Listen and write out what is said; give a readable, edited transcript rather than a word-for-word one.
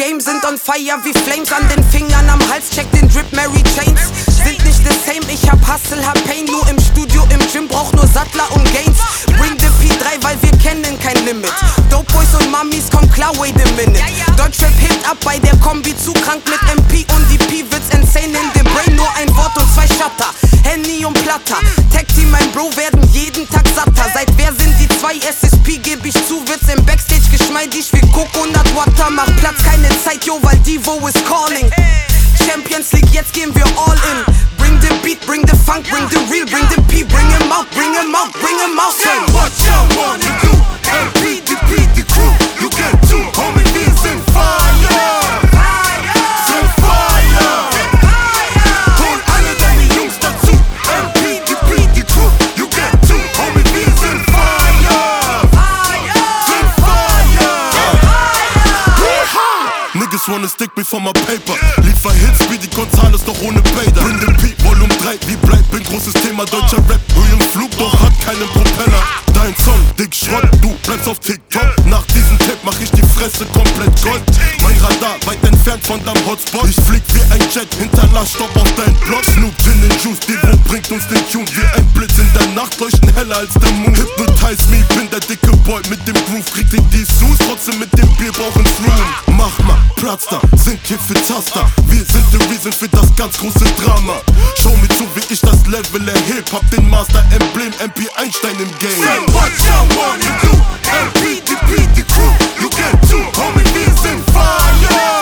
Game, sind on fire wie Flames an den Fingern am Hals, check den Drip, Mary Chains. Sind nicht the same, ich hab Hustle, hab Pain, nur im Studio, im Gym, brauch nur Sattler und Gains. Bring the P3, weil wir kennen kein Limit. Dope Boys und Mamis, komm klar, wait a minute. Deutschrap hebt ab bei der Kombi, zu krank mit MP und die P-Witz insane in the brain, nur ein Wort und zwei Shutter. Henny und Platter, Tag Team, mein Bro, werden jeden Tag satter. Seit wer sind die zwei SSP, geb ich zu, Witz im Backstage geschmeidig wie Coconut Water. Mach Platz, keine Zeit, yo, weil Divo is calling. Champions League, jetzt gehen wir all in. Bring the beat, bring the funk, bring the real, bring the P, bring him out, bring him out, bring him out. Say what you wanna do, MP, the crew, you get to, homie, wir sind Fire. Sind Fire. Hol alle deine Jungs dazu, MP, the crew, you get to, homie, wir sind Fire. Sind Fire. Niggas wanna stick me for my paper. Liefer Hits wie die Gonzales, doch ohne Bader. Bring the Beat, Volume 3, wie bleibt, bin großes Thema. Deutscher Rap, Höhe im Flug, doch hat keinen Propeller. Dein Song, dick Schrott, du bleibst auf TikTok. Nach diesem Tape mach ich die Fresse komplett Gold. Mein Radar weit entfernt von deinem Hotspot. Ich flieg wie ein Jet, hinterlass Stopp auf dein Block. Snoop, Gin and Juice, Devo bringt uns den Tune. Wie ein Blitz in der Nacht, leuchten heller als der Moon. Hypnotize me, bin der dicke Boy mit dem Groove. Krieg den Dessous, trotzdem mit dem Bier brauchen's Room. Mach mal, Platz da, sind hier für Taster. Wir sind the reason für das ganz große Drama. Schau mir zu, wie ich das Level erheb. Hab den Master-Emblem, MP Einstein im Game. Say what you wanna do, MP, the crew, you get to, homie, wir sind Fire.